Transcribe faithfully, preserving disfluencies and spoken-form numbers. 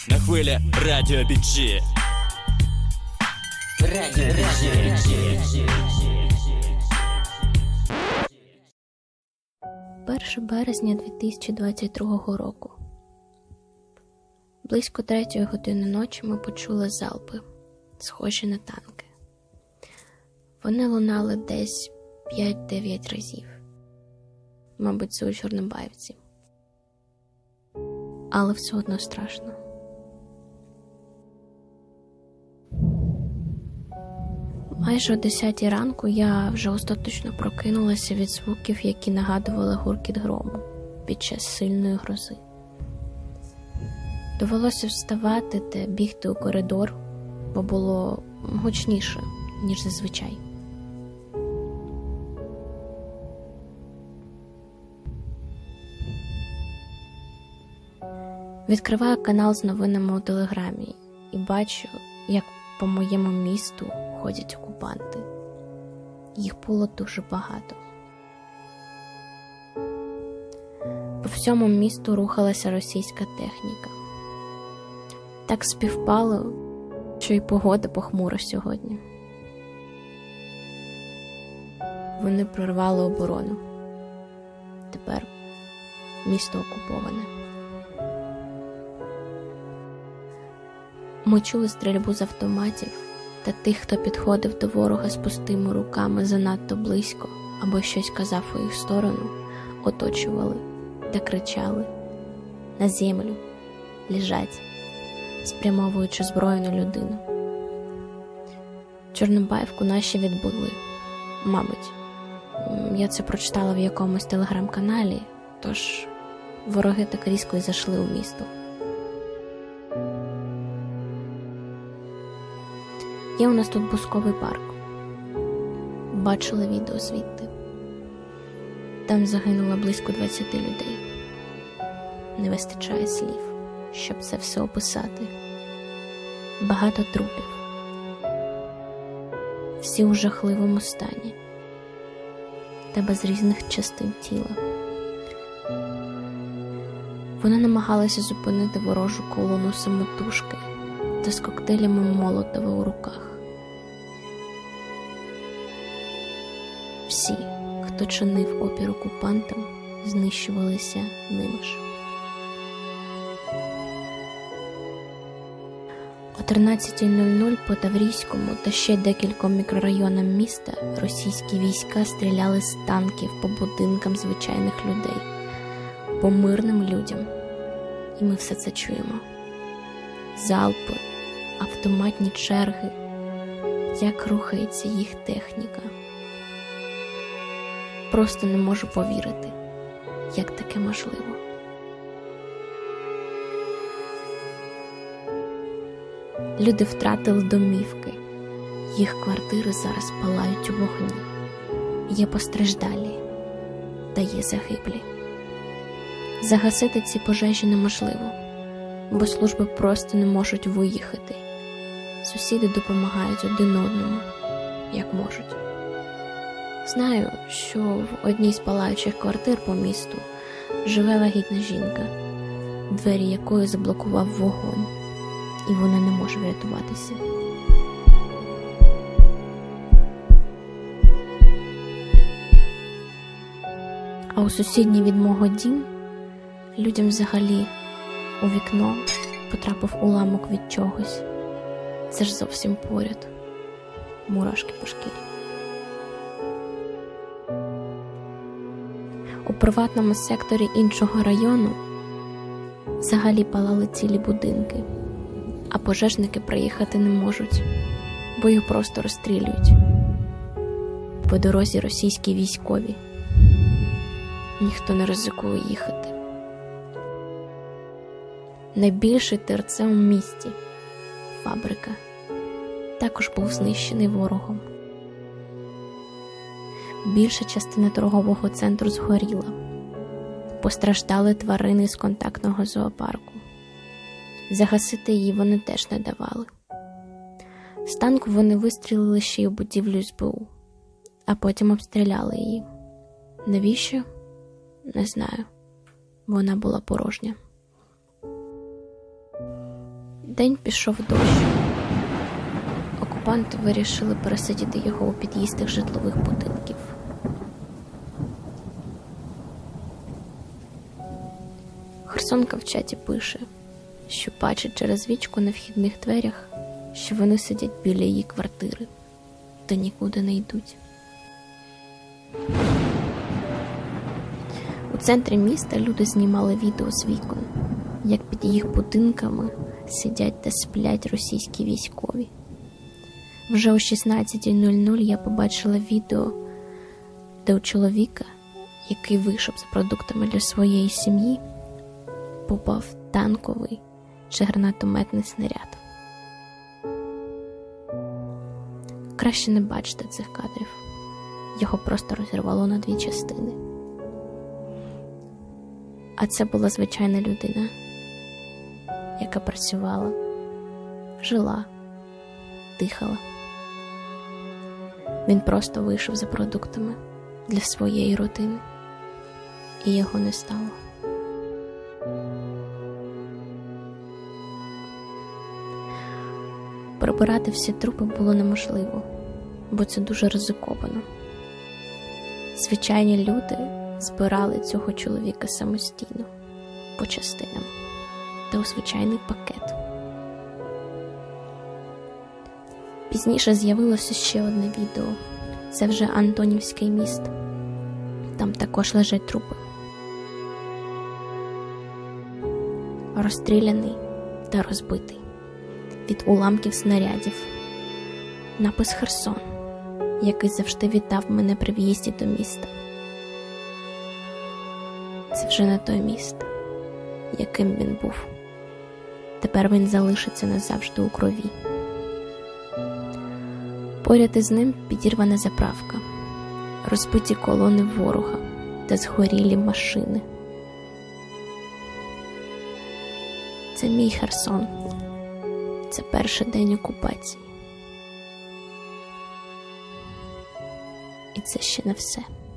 на хвилі Радіо бі джі. Радіо бі джі. першого березня дві тисячі двадцять другого року. Близько третьої години ночі ми почули залпи, схожі на танки. Вони лунали десь п'ять-дев'ять разів. Мабуть, це у Чорнобаївці. Але все одно страшно. Майже о десятій ранку я вже остаточно прокинулася від звуків, які нагадували гуркіт грому під час сильної грози. Довелося вставати та бігти у коридор, бо було гучніше, ніж зазвичай. Відкриваю канал з новинами у Телеграмі і бачу, як по моєму місту ходять окупанти. Їх було дуже багато. По всьому місту рухалася російська техніка. Так співпало, що й погода похмура сьогодні. Вони прорвали оборону. Тепер місто окуповане. Ми чули стрільбу з автоматів та тих, хто підходив до ворога з пустими руками занадто близько або щось казав у їх сторону, оточували та кричали «На землю! Лежать!», спрямовуючи зброю на людину. Чорнобаївку наші відбили. Мабуть, я це прочитала в якомусь телеграм-каналі, тож вороги так різко й зайшли у місто. Є у нас тут бусковий парк. Бачила відео звідти. Там загинуло близько двадцять людей. Не вистачає слів, щоб це все описати. Багато трупів. Всі у жахливому стані. Та без різних частин тіла. Вони намагалися зупинити ворожу колону самотужки та з коктейлями Молотова у руках. Всі, хто чинив опір окупантам, знищувалися ними ж. О тринадцятій нуль нуль по Таврійському та ще декільком мікрорайонам міста російські війська стріляли з танків по будинкам звичайних людей, по мирним людям. І ми все це чуємо. Залпи, автоматні черги, як рухається їх техніка. Просто не можу повірити, як таке можливо. Люди втратили домівки, їх квартири зараз палають у вогні. Є постраждалі, та є загиблі. Загасити ці пожежі неможливо, бо служби просто не можуть виїхати. Сусіди допомагають один одному, як можуть. Знаю, що в одній з палаючих квартир по місту живе вагітна жінка, двері якої заблокував вогонь, і вона не може врятуватися. А у сусідній від мого дім людям взагалі у вікно потрапив уламок від чогось. Це ж зовсім поряд. Мурашки по шкірі. У приватному секторі іншого району взагалі палали цілі будинки, а пожежники приїхати не можуть, бо їх просто розстрілюють. По дорозі російські військові. Ніхто не ризикує їхати. Найбільший ТРЦ у місті – фабрика. Також був знищений ворогом. Більша частина торгового центру згоріла. Постраждали тварини з контактного зоопарку. Загасити її вони теж не давали. З танку вони вистрілили ще й у будівлю ес бе у, а потім обстріляли її. Навіщо? Не знаю. Вона була порожня. День пішов дощ. Окупанти вирішили пересадити його у під'їздах житлових будинків. Херсонка в чаті пише, що бачить через вічку на вхідних дверях, що вони сидять біля її квартири, та нікуди не йдуть. У центрі міста люди знімали відео з вікон, як під їх будинками сидять та сплять російські військові. Вже о шістнадцятій нуль нуль я побачила відео, де у чоловіка, який вийшов з продуктами для своєї сім'ї, попав танковий чи гранатометний снаряд. Краще не бачити цих кадрів. Його просто розірвало на дві частини. А це була звичайна людина, яка працювала, жила, дихала. Він просто вийшов за продуктами для своєї родини, і його не стало. Прибирати всі трупи було неможливо, бо це дуже ризиковано. Звичайні люди збирали цього чоловіка самостійно, по частинам, та у звичайний пакет. Пізніше з'явилося ще одне відео. Це вже Антонівський міст. Там також лежать трупи. Розстріляний та розбитий від уламків снарядів. Напис «Херсон», який завжди вітав мене при в'їзді до міста. Це вже не той міст, яким він був. Тепер він залишиться назавжди у крові. Поряд із ним підірвана заправка, розбиті колони ворога та згорілі машини. Це мій Херсон. Це перший день окупації. І це ще не все.